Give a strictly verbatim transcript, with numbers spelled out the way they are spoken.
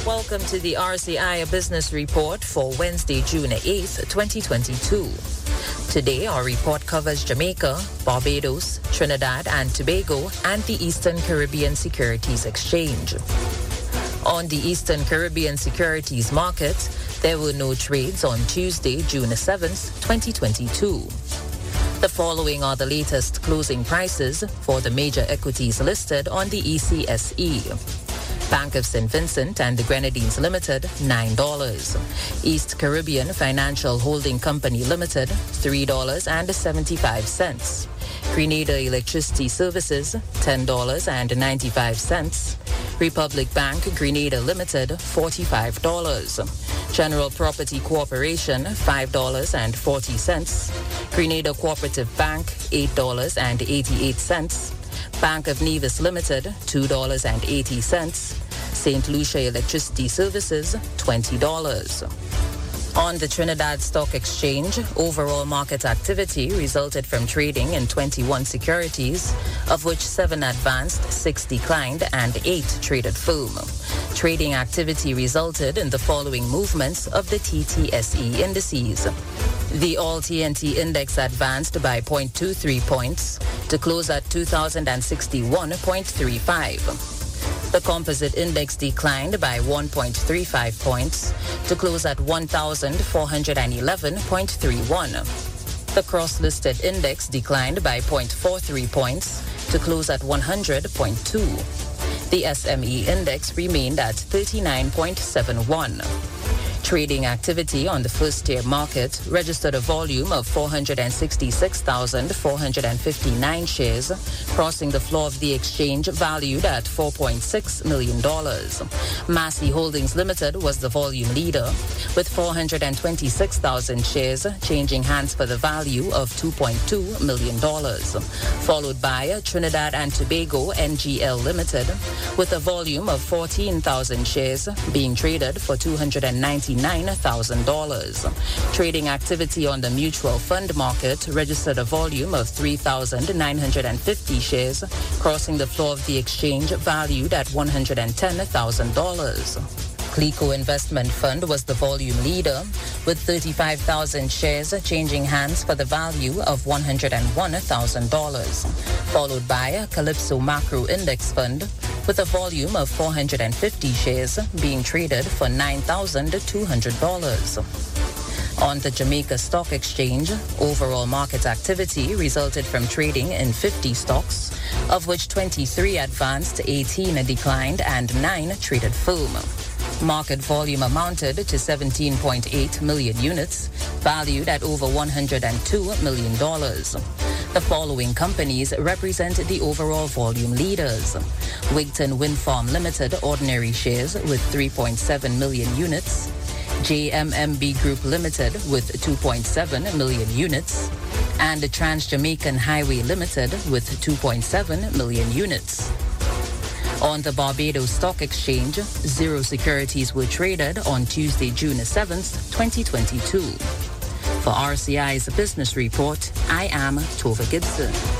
Welcome to the R C I Business Report for Wednesday, June eighth, twenty twenty-two. Today, our report covers Jamaica, Barbados, Trinidad and Tobago, and the Eastern Caribbean Securities Exchange. On the Eastern Caribbean Securities Market, there were no trades on Tuesday, June seventh, twenty twenty-two. The following are the latest closing prices for the major equities listed on the E C S E. Bank of Saint Vincent and the Grenadines Limited, nine dollars. East Caribbean Financial Holding Company Limited, three dollars and seventy-five cents. Grenada Electricity Services, ten dollars and ninety-five cents. Republic Bank Grenada Limited, forty-five dollars. General Property Corporation, five dollars and forty cents. Grenada Cooperative Bank, eight dollars and eighty-eight cents. Bank of Nevis Limited, two dollars and eighty cents. Saint Lucia Electricity Services, twenty dollars. On the Trinidad Stock Exchange, overall market activity resulted from trading in twenty-one securities, of which seven advanced, six declined, and eight traded firm. Trading activity resulted in the following movements of the T T S E indices. The All T N T Index advanced by zero point two three points to close at two thousand sixty-one point three five. The Composite Index declined by one point three five points to close at one thousand four hundred eleven point three one. The Cross-Listed Index declined by zero point four three points to close at one hundred point two. The S M E Index remained at thirty-nine point seven one. Trading activity on the first-tier market registered a volume of four hundred sixty-six thousand four hundred fifty-nine shares, crossing the floor of the exchange valued at four point six million dollars. Massey Holdings Limited was the volume leader, with four hundred twenty-six thousand shares changing hands for the value of two point two million dollars, followed by Trinidad and Tobago N G L Limited, with a volume of fourteen thousand shares being traded for two hundred ninety-nine thousand dollars. Trading activity on the mutual fund market registered a volume of three thousand nine hundred fifty shares, crossing the floor of the exchange valued at one hundred ten thousand dollars. Clico Investment Fund was the volume leader, with thirty-five thousand shares changing hands for the value of one hundred one thousand dollars, followed by Calypso Macro Index Fund, with a volume of four hundred fifty shares being traded for nine thousand two hundred dollars. On the Jamaica Stock Exchange, overall market activity resulted from trading in fifty stocks, of which twenty-three advanced, eighteen declined, and nine traded firm. Market volume amounted to seventeen point eight million units, valued at over one hundred two million dollars. The following companies represent the overall volume leaders. Wigton Wind Farm Limited ordinary shares with three point seven million units. J M M B Group Limited with two point seven million units. And Trans-Jamaican Highway Limited with two point seven million units. On the Barbados Stock Exchange, zero securities were traded on Tuesday, June seventh, twenty twenty-two. For R C I's Business Report, I am Tova Gibson.